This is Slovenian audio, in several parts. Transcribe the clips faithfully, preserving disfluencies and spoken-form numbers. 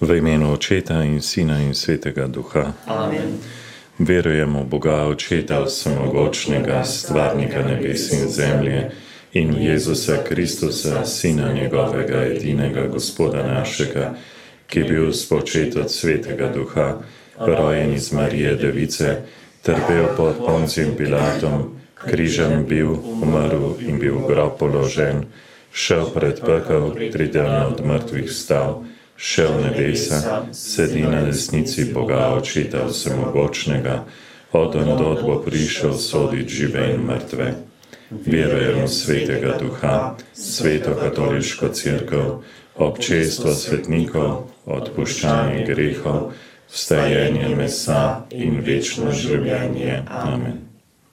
V imenu Očeta in Sina in Svetega Duha. Amen. Verujemo v Boga Očeta vsemogočnega, stvarnika nebes in zemlje, in v Jezusa Kristusa, Sina njegovega, edinega Gospoda našega, ki je bil spočet od Svetega Duha, rojen iz Marije Device, trpel pod Poncijem Pilatom, križem bil, umrl in bil v grob položen, šel pred pekel, tridnevno od mrtvih vstal, šel v nebesa, sedi na desnici Boga Očeta vsemogočnega, odandod bo prišel sodit žive in mrtve. Verujem v Svetega Duha, Sveto katoliško cerkev, občestvo svetnikov, odpuščanje grehov, vstajenje mesa in večno življenje. Amen.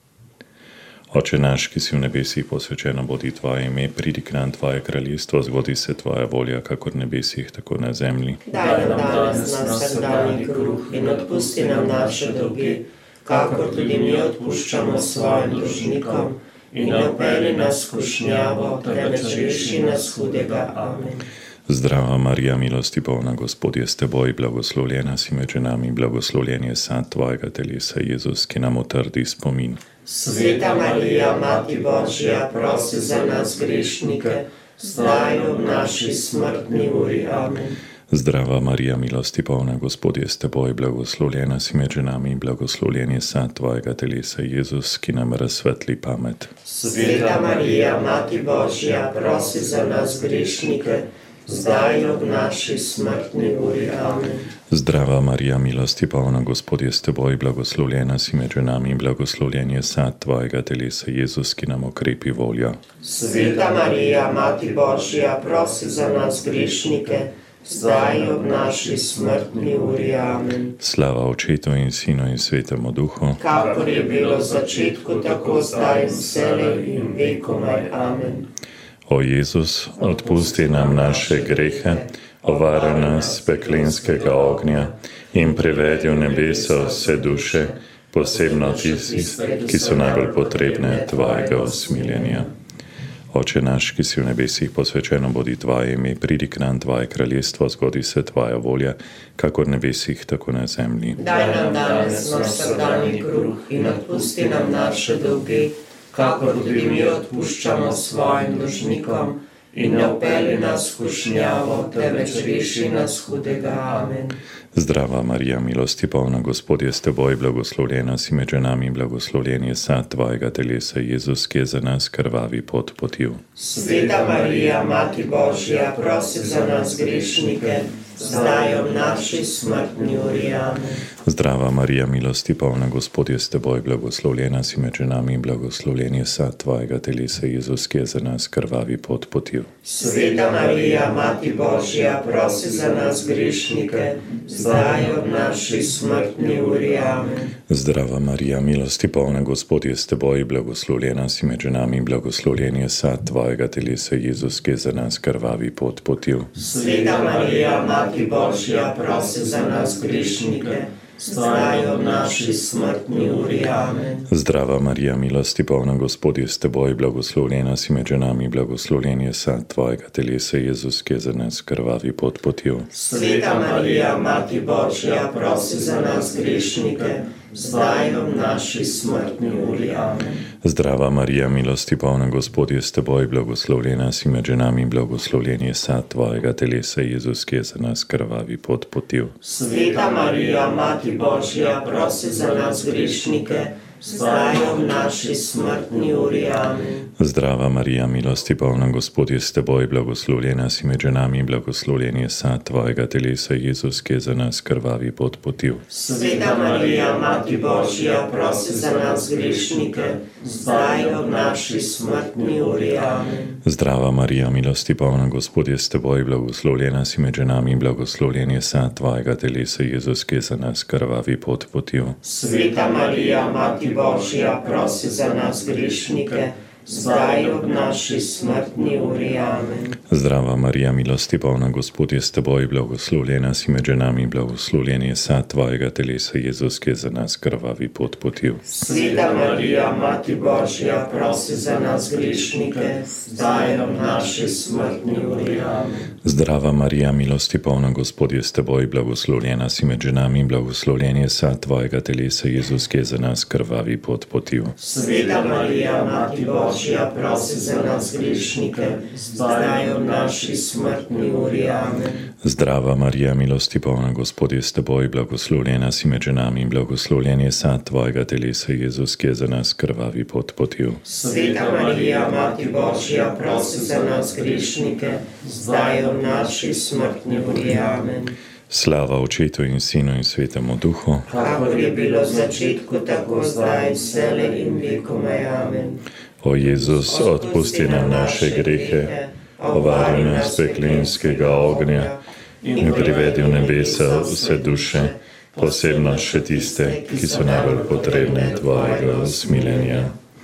Oče naš, ki si v nebesih, posvečeno bodi tvoje ime, pridi k nam tvoje kraljestvo, zgodi se tvoja volja, kakor v nebesih, tako na zemlji. Daj nam danes naš vsakdanji kruh in odpusti nam naše dolge, kakor tudi mi odpuščamo svojim dolžnikom, in ne vpelji nas v skušnjavo, temveč reši nas hudega. Amen. Zdrava Marija, milosti polna, Gospod je s teboj, blagoslovljena si med ženami, blagoslovljen je sad tvojega telesa, Jezus, ki nam utrdi spomin. Sveta Marija, Mati Božja, prosi za nas grešnike, zdaj in v naši smrtni uri. Amen. Zdrava Marija, milosti polna, Gospod je s teboj, blagoslovljena si med ženami, blagoslovljen je sad tvojega telesa, Jezus, ki nam razsvetli pamet. Sveta Marija, Mati Božja, prosi za nas grešnike, zdaj in v naši smrtni uri. Amen. Zdrava Marija, milosti polna, Gospod je s teboj, blagoslovljena si med ženami, blagoslovljen je sad tvojega telesa, Jezus, ki nam okrepi voljo. Sveta Marija, Mati Božja, prosi za nas grešnike, zdaj in v naši smrtni uri. Amen. Slava Očetu in Sinu in Svetemu Duhu, kakor je bilo v začetku, tako zdaj in vselej in vekomaj. Amen. O Jezus, odpusti nam naše grehe, ovaraj nas peklenskega ognja in privedi v nebesa vse duše, posebno tistih, ki so najbolj potrebne tvojega usmiljenja. Oče naš, ki si v nebesih, posvečeno bodi tvoje ime, pridi k nam tvoje kraljestvo, zgodi se tvoja volja, kakor v nebesih, tako na zemlji. Daj nam danes naš vsakdanji kruh in odpusti nam naše dolge, kakor tudi mi odpuščamo svojim dolžnikom, in ne vpelji nas v skušnjavo, temveč reši nas hudega. Amen. Zdrava Marija, milosti polna, Gospod je s teboj, blagoslovljena si med ženami, blagoslovljen je sad tvojega telesa, Jezus, ki je za nas krvavi pot potil. Sveta Marija, Mati Božja, prosi za nas grešnike, zdaj in v naši smrtni uri. Amen. Zdrava Marija, milosti polna, Gospod je s teboj, blagoslovljena si med ženami, blagoslovljen je sad tvojega telesa, Jezus, ki je za nas krvavi pot potil. Sveta Marija, Mati Božja, prosi za nas grešnike, zdaj in v naši smrtni uri. Amen. Zdrava Marija, milosti polna, Gospod je s teboj, blagoslovljena si med ženami, blagoslovljen je sad tvojega telesa, Jezus, ki je za nas krvavi pot potil. Sveta Marija, Mati Božja, prosi za nas grešnike, zdaj in v naši smrtni uri. Amen. Zdrava Marija, milosti polna, Gospod je s teboj, blagoslovljena si med ženami, blagoslovljen je sad tvojega telesa, Jezus, ki je za nas krvavi pot potil. Sveta Marija, Mati Božja, prosi za nas grešnike, zdaj in v naši smrtni uri. Amen. Zdrava Marija, milosti polna, Gospod je s teboj, blagoslovljena si med ženami, blagoslovljen je sad tvojega telesa, Jezus, ki je za nas krvavi pot potil. Sveta Marija, Mati Božja, prosi za nas grešnike, zdaj in v naši smrtni uri. Amen. Zdrava Marija, milosti polna, Gospod je s teboj, blagoslovljena si med ženami, blagoslovljen je sad tvojega telesa, Jezus, ki je za nas krvavi pot potil. Sveta Marija, Mati Božja, prosi za nas grešnike, zdaj in v naši smrtni uri. Amen. Zdrava Marija, milosti polna, Gospod je s teboj, blagoslovljena si med ženami, blagoslovljen je sad tvojega telesa, Jezus, ki je za nas krvavi pot potil. Sveta Marija, Mati Božja, prosi za nas grešnike, zdaj in v naši smrtni uri. Amen. Zdrava Marija, milosti polna, Gospod je s teboj, blagoslovljena si med ženami, blagoslovljen je sad tvojega telesa, Jezus, ki je za nas krvavi pot potil. Sveta Marija, Mati Božja, prosi za nas grešnike, zdaj in v naši smrtni uri. Amen. Zdrava Marija, milosti polna, Gospod je s teboj, blagoslovljena si med ženami in blagoslovljen je sad tvojega telesa, Jezus, ki je za nas krvavi pot potil. Sveta Marija, Mati Božja, prosi za nas grešnike, zdaj in v naši smrtni uri. Amen. Zdrava Marija, milosti polna, Gospod je s teboj, blagoslovljena si med ženami in blagoslovljen je sad tvojega telesa, Jezus, ki je za nas krvavi pot potil. Sveta Marija, Mati Božja, prosi za nas grešnike, zdaj in v naši smrtni uri. Amen. Slava Očetu in Sinu in Svetemu Duhu, kakor je bilo v začetku, tako zdaj, vselej in vekomaj. Amen. O Jezus, odpusti nam naše grehe, ovari nas peklenskega ognja in privedi v nebesa vse duše, posebno še tiste, ki so najbolj potrebne tvojega usmiljenja.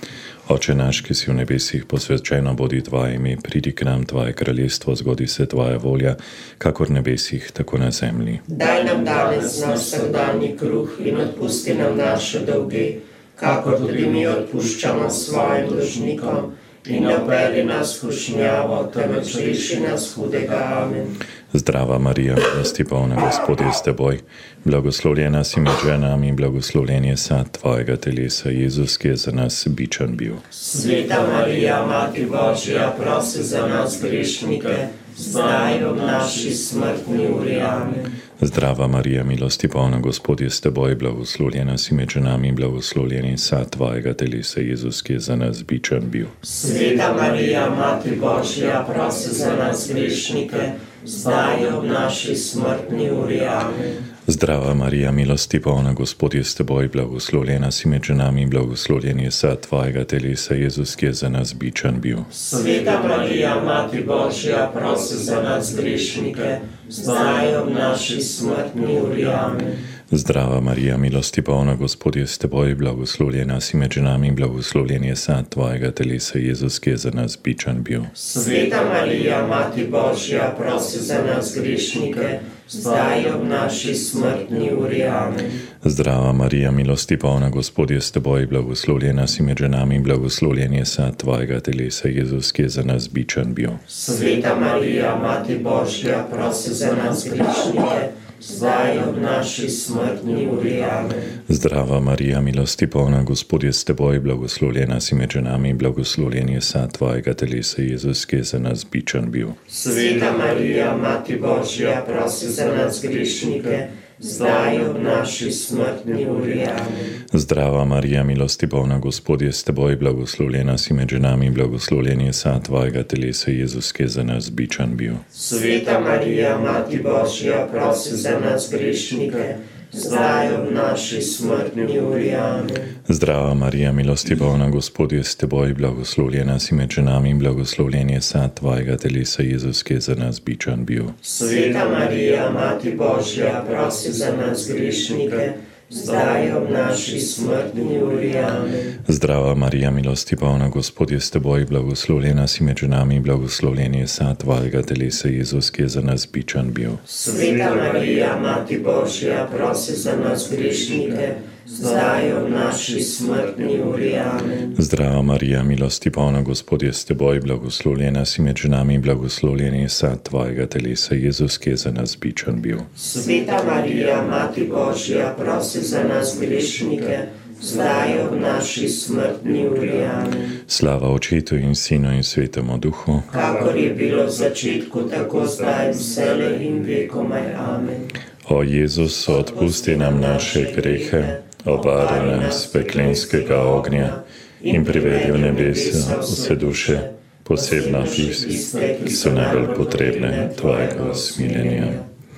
Oče naš, ki si v nebesih, posvečeno bodi tvoje ime, pridi k nam tvoje kraljestvo, zgodi se tvoja volja, kakor v nebesih, tako na zemlji. Daj nam danes naš vsakdanji kruh in odpusti nam naše dolge, kakor tudi mi odpuščamo svojim dolžnikom, in ne vpelji nas v skušnjavo, temveč reši nas hudega. Amen. Zdrava Marija, milosti polna, Gospod je s teboj, blagoslovljena si med ženami in blagoslovljen je sad tvojega telesa, Jezus, ki je za nas bičan bil. Sveta Marija, Mati Božja, prosi za nas grešnike, zdaj in v naši smrtni uri. Amen. Zdrava Marija, milosti polna, Gospod je s teboj, blagoslovljena si med ženami in blagoslovljen je sad tvojega telesa, Jezus, ki je za nas bičan bil. Sveta Marija, Mati Božja, prosi za nas grešnike, zdaj in v naši smrtni uri. Amen. Zdrava Marija, milosti polna, Gospod je s teboj, blagoslovljena si med ženami in blagoslovljen je sad tvojega telesa, Jezus, ki je za nas bičan bil. Sveta Marija, Mati Božja, prosi za nas grešnike, zdaj in v naši smrtni uri. Amen. Zdrava Marija, milosti polna, Gospod je s teboj, blagoslovljena si med ženami in blagoslovljen je sad tvojega telesa, Jezus, ki je za nas bičan bil. Sveta Marija, Mati Božja, prosi za nas grešnike, zdaj in v naši smrtni uri. Amen. Zdrava Marija, milosti polna, Gospod je s teboj, blagoslovljena si med ženami in blagoslovljen je sad tvojega telesa, Jezus, ki je za nas bičan bil. Sveta Marija, Mati Božja, prosi za nas grešnike, zdaj in v naši smrtni uri. Amen. Zdrava Marija, milosti polna, Gospod je s teboj, blagoslovljena si med ženami in blagoslovljen je sad tvojega telesa, Jezus, ki je za nas bičan bil. Sveta Marija, Mati Božja, prosi za nas grešnike, zdaj in v naši smrtni uri. Amen. Zdrava Marija, milosti polna, Gospod je s teboj, blagoslovljena si med ženami in blagoslovljen je sad tvojega telesa, Jezus, ki je za nas bičan bil. Sveta Marija, Mati Božja, prosi za nas grešnike, zdaj in v naši smrtni uri. Amen. Zdrava Marija, milosti polna, Gospod je s teboj, blagoslovljena si med ženami in blagoslovljen je sad tvojega telesa, Jezus, ki je za nas bičan bil. Sveta Marija, Mati Božja, prosi za nas grešnike, zdaj in v naši smrtni uri. Amen. Zdrava Marija, milosti polna, Gospod je s teboj, blagoslovljena si med ženami in blagoslovljen je sad tvojega telesa, Jezus, ki je za nas bičan bil. Sveta Marija, Mati Božja, prosi za nas grešnike, zdaj in v naši smrtni uri. Amen. Zdrava Marija, milosti polna, Gospod je s teboj, blagoslovljena si med ženami in blagoslovljen je sad tvojega telesa, Jezus, ki je za nas bičan bil. Sveta Marija, Mati Božja, prosi za nas grešnike, zdaj in v naši smrtni uri. Amen. Slava Očetu in Sinu in Svetemu Duhu, kakor je bilo v začetku, tako zdaj, vselej in vekomaj. Amen. O Jezus, odpusti nam naše grehe, obvari nas peklenskega ognja in privedi v nebesa vse duše, posebno tiste, ki so najbolj potrebne tvojega usmiljenja.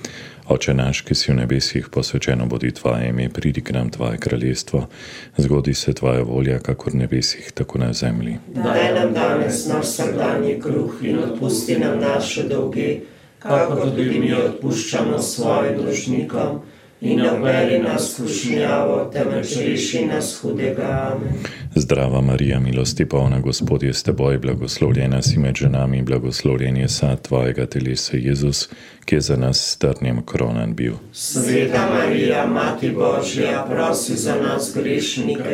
Oče naš, ki si v nebesih, posvečeno bodi tvoje ime, pridi k nam tvoje kraljestvo, zgodi se tvoja volja, kakor v nebesih, tako na zemlji. Daj nam danes naš vsakdanji kruh in odpusti nam naše dolge, kakor tudi mi odpuščamo svojim dolžnikom, in ne vpelji nas v skušnjavo, temveč reši nas hudega. Amen. Zdrava Marija, milosti polna, Gospod je s teboj, blagoslovljena si med ženami in blagoslovljen je sad tvojega telesa, Jezus, ki je za nas s trnjem kronan bil. Sveta Marija, Mati Božja, prosi za nas grešnike,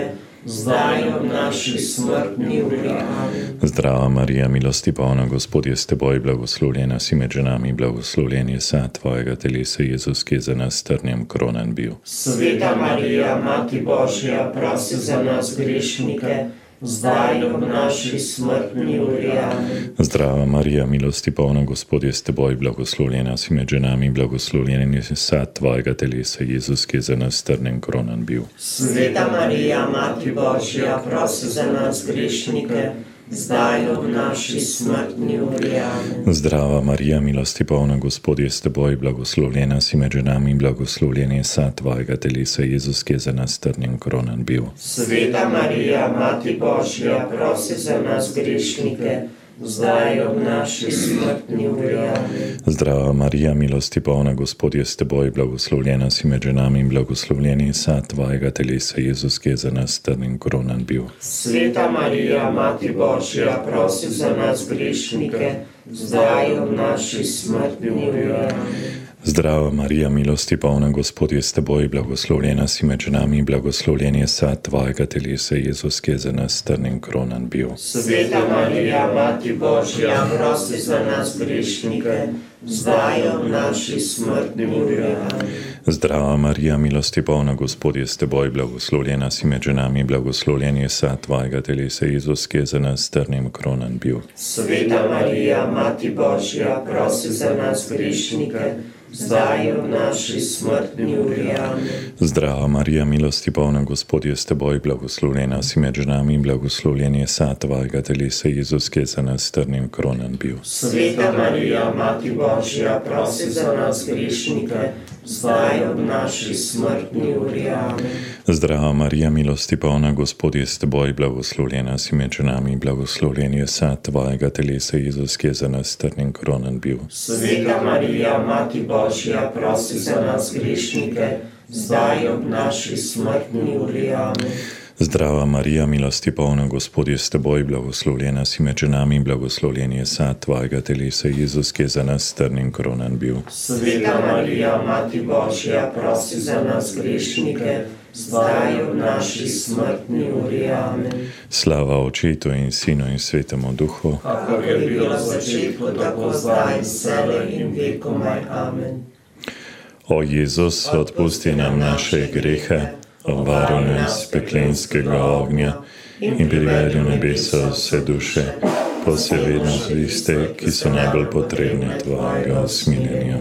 zdaj in ob naši smrtni uri. Amen. Zdrava Marija, milosti polna, Gospod je s teboj, blagoslovljena si med ženami, blagoslovljen je sad tvojega telesa, Jezus, ki je za nas trnjem kronan bil. Sveta Marija, Mati Božja, prosi za nas grešnike, zdaj in ob naši smrtni uri. Amen. Zdrava Marija, milosti polna, Gospod je s teboj, blagoslovljena si med ženami, blagoslovljen je sad tvojega telesa, Jezus, ki je za nas trnjem kronan bil. Sveta Marija, Mati Božja, prosi za nas grešnike, zdaj in ob naši smrtni uri. Amen. Zdrava Marija, milosti polna, Gospod je s teboj, blagoslovljena si med ženami, blagoslovljen je sad tvojega telesa, Jezus, ki je za nas trnjem kronan bil. Sveta Marija, Mati Božja, prosi za nas grešnike, zdaj in ob naši smrtni uri. Amen. Zdrava Marija, milosti polna, Gospod je s teboj, blagoslovljena si med ženami, blagoslovljen je sad tvojega telesa, Jezus, ki je za nas trnjem kronan bil. Sveta Marija, Mati Božja, prosi za nas grešnike, zdaj in ob naši smrtni uri. Amen. Zdrava Marija, milosti polna, Gospod je s teboj, blagoslovljena si med ženami, blagoslovljen je sad tvojega telesa, Jezus, ki je za nas trnjem kronan bil. Sveta Marija, Mati Božja, prosi za nas grešnike, zdaj in ob naši smrtni uri. Amen. Zdrava Marija, milosti polna, Gospod je s teboj, blagoslovljena si med ženami, blagoslovljen je sad tvojega telesa, Jezus, ki je za nas trnjem kronan bil. Sveta Marija, Mati Božja, prosi za nas grešnike, zdaj in ob naši smrtni uri. Amen. Zdrava Marija, milosti polna, Gospod je s teboj, blagoslovljena si med ženami, blagoslovljen je sad tvojega telesa, Jezus, ki je za nas trnjem kronan bil. Sveta Marija, Mati Božja, prosi za nas grešnike, zdaj in ob naši smrtni uri. Amen. Zdrava Marija, milosti polna, Gospod je s teboj, blagoslovljena si med ženami, blagoslovljen je sad tvojega telesa, Jezus, ki je za nas trnjem kronan bil. Sveta Marija, Mati Božja, prosi za nas grešnike, zdaj in ob naši smrtni uri. Amen. Zdrava Marija, milosti polna, Gospod je s teboj, blagoslovljena si med ženami, blagoslovljen je sad tvojega telesa, Jezus, ki je za nas trnjem kronan bil. Sveta Marija, Mati Božja, prosi za nas grešnike, zdaj in ob naši smrtni uri. Amen. Slava Očetu in Sinu in Svetemu Duhu, kakor je bilo v začetku, tako zdaj in vselej in vekomaj. Amen. O Jezus, odpusti nam naše grehe, obvaruj nas peklenskega ognja in privedi v nebesa vse duše, posebej tiste, ki so najbolj potrebne tvojega usmiljenja.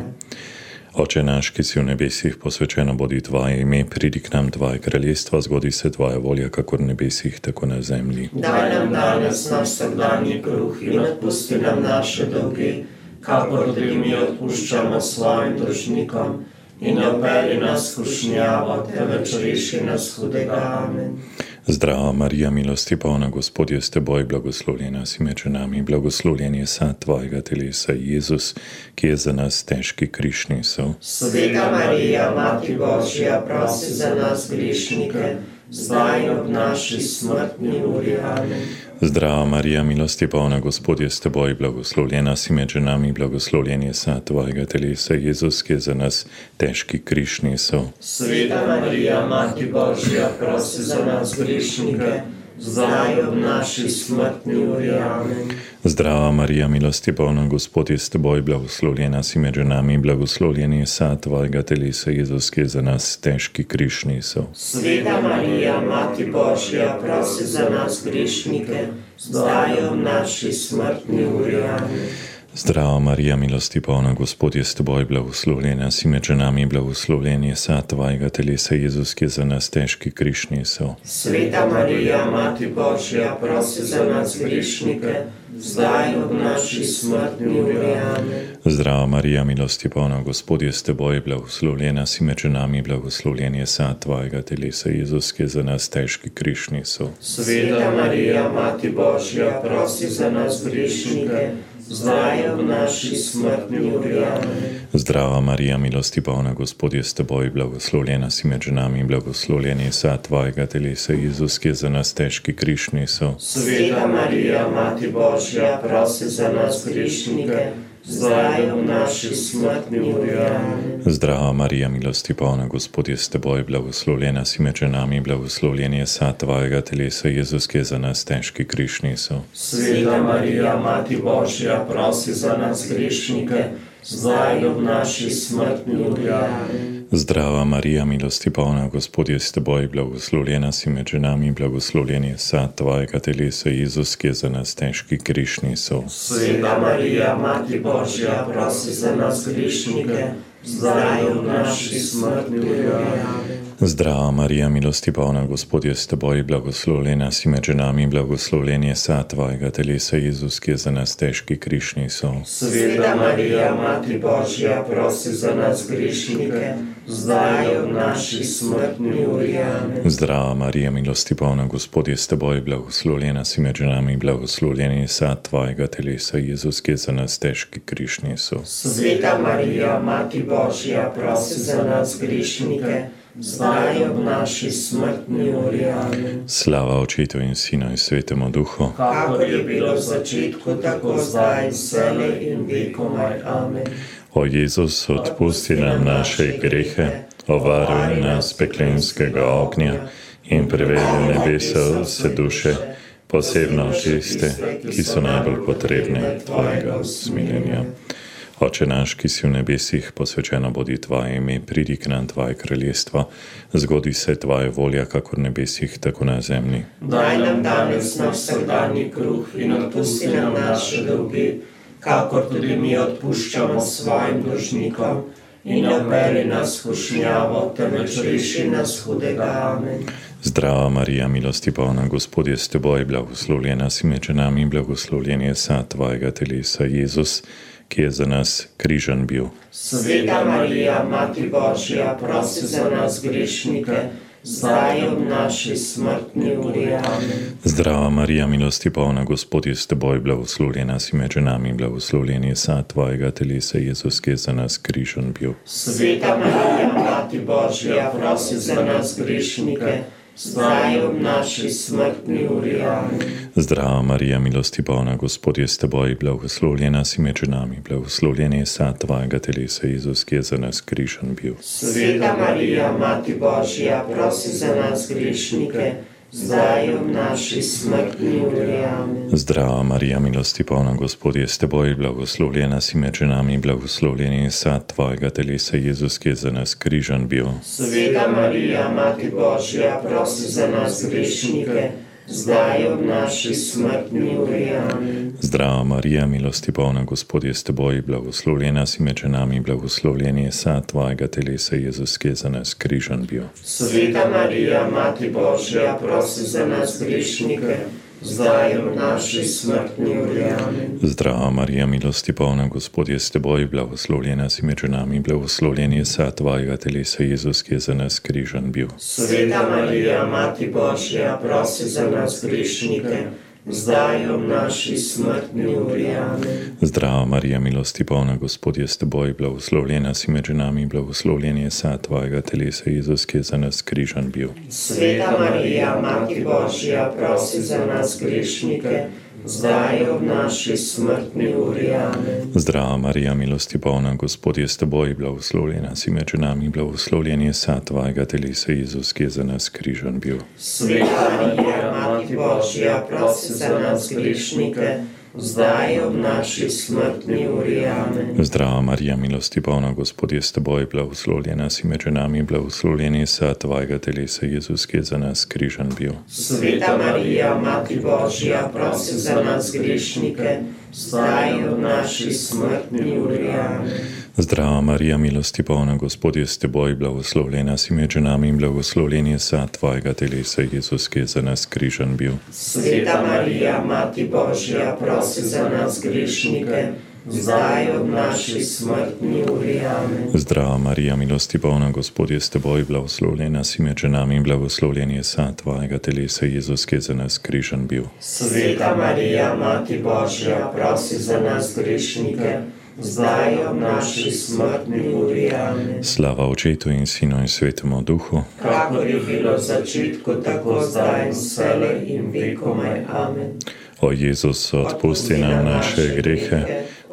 Oče naš, ki si v nebesih, posvečeno bodi tvoje ime, pridi k nam tvoje kraljestvo, zgodi se tvoja volja, kakor v nebesih, tako na zemlji. Daj nam danes naš vsakdanji kruh in odpusti nam naše dolge, kakor tudi mi odpuščamo svojim dolžnikom, in ne vpelji nas v skušnjavo, temveč reši nas hudega. Amen. Zdrava Marija, milosti polna, Gospod je s teboj, blagoslovljena si med ženami, blagoslovljen je sad tvojega telesa, Jezus, ki je za nas težki križ nesel. Sveta Marija, Mati Božja, prosi za nas grešnike, zdaj in ob naši smrtni uri. Amen. Zdrava Marija, milosti polna, Gospod je s teboj, blagoslovljena si med ženami, blagoslovljen je sad tvojega telesa, Jezus, ki je za nas težki križ nesel. Sveta Marija, Mati Božja, prosi za nas grešnike, zdaj in ob naši smrtni uri. Amen. Zdrava Marija, milosti polna, Gospod je s teboj, blagoslovljena si med ženami, blagoslovljen je sad tvojega telesa, Jezus, ki je za nas težki križ nesel. Sveta Marija, Mati Božja, prosi za nas grešnike, zdaj in ob naši smrtni uri. Amen. Zdrava Marija, milosti polna, Gospod je s teboj, blagoslovljena si med ženami, blagoslovljen je sad tvojega telesa, Jezus, ki je za nas težki križ nesel. Sveta Marija, Mati Božja, prosi za nas grešnike, zdaj in ob naši smrtni uri. Amen. Zdrava Marija, milosti polna, Gospod je s teboj, blagoslovljena si med ženami, blagoslovljen je sad tvojega telesa, Jezus, ki je za nas težki križ nesel. Sveta Marija, Mati Božja, prosi za nas grešnike, zdaj in ob naši smrtni uri. Amen. Zdrava Marija, milosti polna, Gospod je s teboj, blagoslovljena si med ženami, blagoslovljen je sad tvojega telesa, Jezus, ki je za nas težki križ nesel. Sveta Marija, Mati Božja, prosi za nas grešnike, zdaj je v naši smrtni uri. Amen. Zdrava Marija, milosti polna, Gospod je s teboj, blagoslovljena si med ženami, blagoslovljen je sad tvojega telesa, Jezus, ki je za nas težki križ nesel. Sveta Marija, Mati Božja, prosi za nas grešnike, zdaj je v naši smrtni uri. Amen. Zdrava Marija, milosti polna, Gospod je s teboj, blagoslovljena si med ženami, blagoslovljen je sad tvojega telesa, Jezus, ki je za nas težki križ nesel. Sveta Marija, Mati Božja, prosi za nas grešnike, zdaj je v naši smrtni uri. Amen. Zdrava Marija, milosti polna, Gospod je s teboj, blagoslovljena si med ženami, blagoslovljen je sad tvojega telesa, Jezus, ki je za nas težki križ nesel. Sveta Marija, Mati Božja, prosi za nas grešnike, zdaj je v naši smrtni uri. Amen. Zdrava Marija, milosti polna, Gospod je s teboj, blagoslovljena si med ženami, blagoslovljen je sad tvojega telesa, Jezus, ki je za nas težki križ nesel. Sveta Marija, Mati Božja, prosi za nas grešnike, zdaj je v naši smrtni uri. Amen. Slava Očetu in Sinu in Svetemu Duhu, Kakor je bilo v začetku, tako zdaj in vselej in vekomaj. Amen. O Jezus, odpusti nam naše grehe, ovaruj nas peklenskega ognja in privedi nebesa vse duše, posebno tiste, ki so najbolj potrebne tvojega usmiljenja. Oče naš, ki si v nebesih, posvečeno bodi tvoje ime, pridi k nam tvoje kraljestvo, zgodi se tvoja volja, kakor v nebesih, tako na zemlji. Daj nam danes naš vsakdanji kruh in odpusti nam naše dolge, kakor tudi mi odpuščamo svojim dolžnikom, in ne vpelji nas v skušnjavo, temveč reši nas hudega. Amen. Zdrava Marija, milosti polna, Gospod je s teboj, blagoslovljena si med ženami, blagoslovljen je sad tvojega telesa, Jezus, ki je za nas križan bil. Sveta Marija, Mati Božja, prosi za nas grešnike, zdaj je v naši smrtni uri. Amen. Zdrava Marija, milosti polna, Gospod je s teboj, blagoslovljena si med ženami, blagoslovljen je sad tvojega telesa, Jezus, ki je za nas križan bil. Sveta Marija, Mati Božja, prosi za nas grešnike, zdaj je v naši smrtni uri. Amen. Zdrava Marija, milosti polna, Gospod je s teboj, blagoslovljena si med ženami, blagoslovljen je sad tvojega telesa, Jezus, ki je za nas križan bil. Sveta Marija, Mati Božja, prosi za nas grešnike, zdaj je v naši smrtni uri. Amen. Zdrava Marija, milosti polna, Gospod je s teboj, blagoslovljena si med ženami, blagoslovljen je sad tvojega telesa, Jezus, ki je za nas križan bil. Sveta Marija, Mati Božja, prosi za nas grešnike, zdaj je v naši smrtni uri. Amen. Zdrava Marija, milosti polna, Gospod je s teboj, blagoslovljena si med ženami, blagoslovljen je sad tvojega telesa, Jezus, ki je za nas križan bil. Sveta Marija, Mati Božja, prosi za nas grešnike, zdaj je v naši smrtni uri. Amen. Zdrava Marija, milosti polna, Gospod je s teboj, blagoslovljena si med ženami, blagoslovljen je sad tvojega telesa, Jezus, ki je za nas križan bil. Sveta Marija, Mati Božja, prosi za nas grešnike, zdaj je v naši smrtni uri. Amen. Zdrava Marija, milosti polna, Gospod je s teboj, blagoslovljena si med ženami, blagoslovljen je sad tvojega telesa, Jezus, ki je za nas križan bil. Sveta Marija, Mati Božja, prosi za nas grešnike, zdaj je v naši smrtni uri. Amen. Zdrava Marija, milosti polna, Gospod je s teboj, blagoslovljena si med ženami, blagoslovljen je sad tvojega telesa, Jezus, ki je za nas križan bil. Sveta Marija, Mati Božja, prosi za nas grešnike, zdaj je v naši smrtni uri. Amen. Zdrava Marija, milosti polna, Gospod je s teboj, blagoslovljena si med ženami, blagoslovljen je sad tvojega telesa, Jezus, ki je za nas križan bil. Sveta Marija, Mati Božja, prosi za nas grešnike, zdaj je v naši smrtni uri. Amen. Zdrava Marija, milosti polna, Gospod je s teboj, blagoslovljena si med ženami in blagoslovljen je sad tvojega telesa, Jezus, ki je za nas križan bil. Sveta Marija, Mati Božja, prosi za nas grešnike, zdaj je v naši smrtni uri. Amen. Zdrava Marija, milosti polna, Gospod je s teboj, blagoslovljena si med ženami in blagoslovljen je sad tvojega telesa, Jezus, ki je za nas križan bil. Sveta Marija, Mati Božja, prosi za nas grešnike, zdaj je v naši smrtni uri. Amen. Slava Očetu in Sinu in Svetemu Duhu, kakor je bilo v začetku, tako zdaj in vselej in vekomaj. Amen. O Jezus, odpusti nam naše grehe,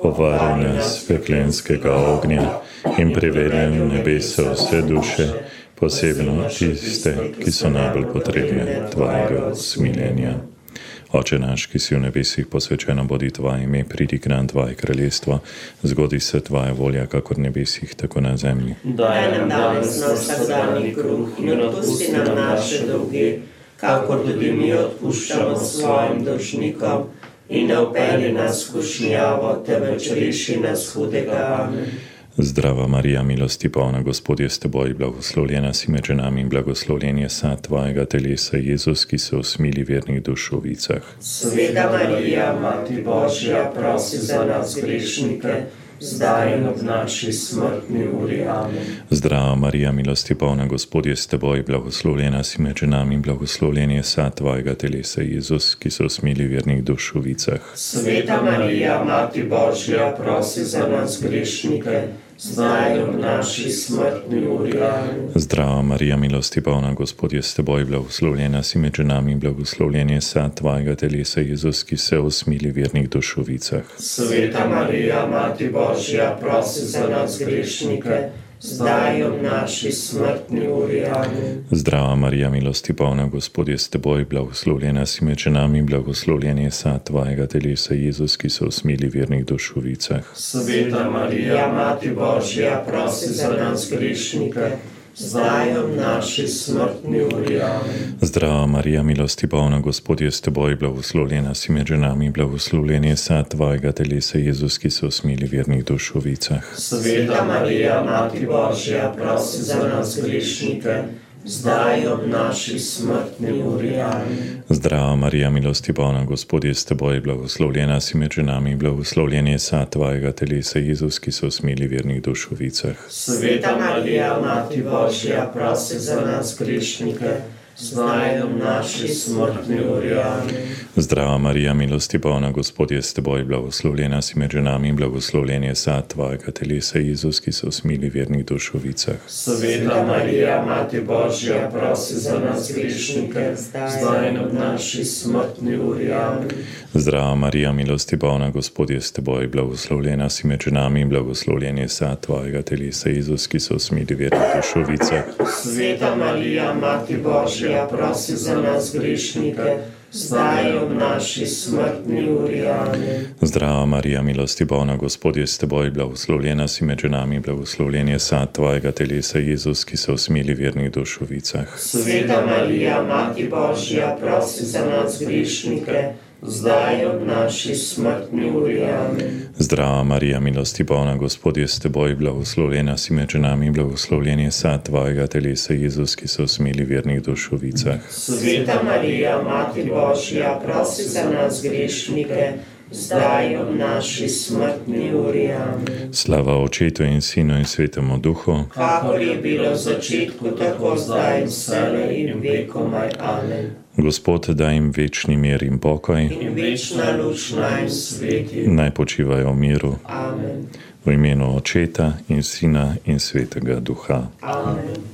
Ovaruj nas peklenskega ognja in privedi v nebesa vse duše, posebno tiste, ki so najbolj potrebne tvojega usmiljenja. Oče naš, ki si v nebesih, posvečeno bodi tvoje ime, pridi k nam tvoje kraljestvo, zgodi se tvoja volja, kakor v nebesih, tako na zemlji. Daj nam danes naš vsakdanji kruh in odpusti nam naše dolge, kakor tudi mi odpuščamo svojim dolžnikom, in ne vpelji nas v skušnjavo, temveč reši nas hudega. Amen. Zdrava Marija, milosti polna, Gospod je s teboj, blagoslovljena si med ženami in blagoslovljen je sad tvojega telesa, Jezus, ki se usmili vernih duš v vicah. Sveta Marija, Mati Božja, prosi za nas grešnike, zdaj in ob naši smrtni uri. Amen. Zdrava Marija, milosti polna, Gospod je s teboj, blagoslovljena si med ženami in blagoslovljen je sad tvojega telesa, Jezus, ki se usmili vernih duš v vicah. Sveta Marija, Mati Božja, prosi za nas grešnike, zdaj in ob naši smrtni uri. Amen. Zdrava Marija, milosti polna, Gospod je s teboj, blagoslovljena si med ženami in blagoslovljen je sad tvojega telesa, Jezus, ki se usmili vernih duš v vicah. Sveta Marija, Mati Božja, prosi za nas grešnike, zdaj in ob naši smrtni uri. Amen. Zdrava Marija, milosti polna, Gospod je s teboj, blagoslovljena si med ženami in blagoslovljen je sad tvojega telesa, Jezus, ki se usmili vernih duš v vicah. Sveta Marija, Mati Božja, prosi za nas grešnike, zdaj in ob naši smrtni uri. Amen. Zdrava Marija, milosti polna, Gospod je s teboj, blagoslovljena si med ženami in blagoslovljen je sad tvojega telesa, Jezus, ki se usmili vernih duš v vicah. Sveta Marija, Mati Božja, prosi za nas grešnike, zdaj in ob naši smrtni uri. Amen. Zdrava Marija, milosti polna, Gospod je s teboj, blagoslovljena si med ženami in blagoslovljen je sad tvojega telesa, Jezus, ki se usmili vernih duš v vicah. Sveta Marija, Mati Božja, prosi za nas grešnike, zdaj in ob naši smrtni uri. Amen. Zdrava Marija, milosti polna, Gospod je s teboj, blagoslovljena si med ženami in blagoslovljen je sad tvojega telesa, Jezus, ki se usmili vernih duš v vicah. Sveta Marija, Mati Božja, prosi za nas grešnike, zdaj in ob naši smrtni uri. Amen. Zdrava Marija, milosti polna, Gospod je s teboj, blagoslovljena si med ženami in blagoslovljen je sad tvojega telesa, Jezus, ki se usmili vernih duš v vicah. Sveta Marija, Mati Božja, prosi za nas grešnike, zdaj in ob naši smrtni uri. Amen. Zdrava Marija, milosti polna, Gospod je s teboj, blagoslovljena si med ženami in blagoslovljen je sad tvojega telesa, Jezus, ki se usmili vernih duš v vicah. Sveta Marija, Mati Božja, prosi za nas grešnike, zdaj in ob naši smrtni uri. Amen. Zdrava Marija, milosti polna, Gospod je s teboj, blagoslovljena si med ženami in blagoslovljen je sad tvojega telesa, Jezus, ki se usmili vernih duš v vicah. Sveta Marija, Mati Božja, prosi za nas grešnike, zdaj in ob naši smrtni uri. Amen. Slava Očetu in Sinu in Svetemu Duhu, kakor je bilo v začetku, tako zdaj in vselej in vekomaj. Amen. Gospod, daj jim večni mir in pokoj, In večna luč naj sveti. naj počivajo v miru, Amen. v imenu Očeta in Sina in Svetega Duha. Amen.